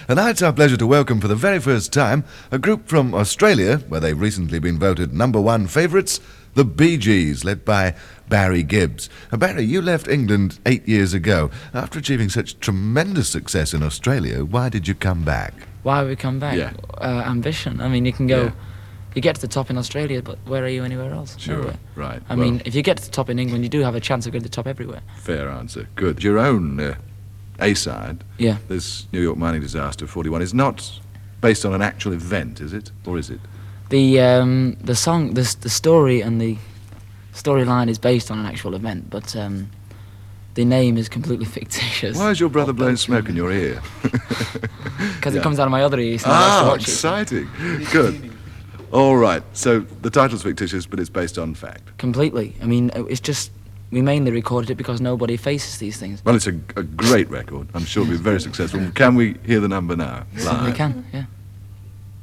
And now it's our pleasure to welcome for the very first time a group from Australia, where they've recently been voted #1 favourites, the Bee Gees, led by Barry Gibbs. Barry, you left England 8 years ago. After achieving such tremendous success in Australia, why did you come back? Why would we come back? Yeah. Ambition. I mean, you can go... Yeah. You get to the top in Australia, but where are you anywhere else? Sure, Nowhere. right. I mean, if you get to the top in England, you do have a chance of going to the top everywhere. Fair answer. Good. Your own A-side, Yeah. this New York mining disaster 41, is not based on an actual event, is it? Or is it? The song, the story and the storyline is based on an actual event, but the name is completely fictitious. Why is your brother blowing smoke in your ear? Because Yeah. it comes out of my other ear, so I have to watch it. Exciting. Good. All right. So the title's fictitious, but it's based on fact. Completely. I mean, it's just... We mainly recorded it because nobody faces these things. Well, it's a great record. I'm sure it'll be very successful. Can we hear the number now? Certainly Live? can, yeah.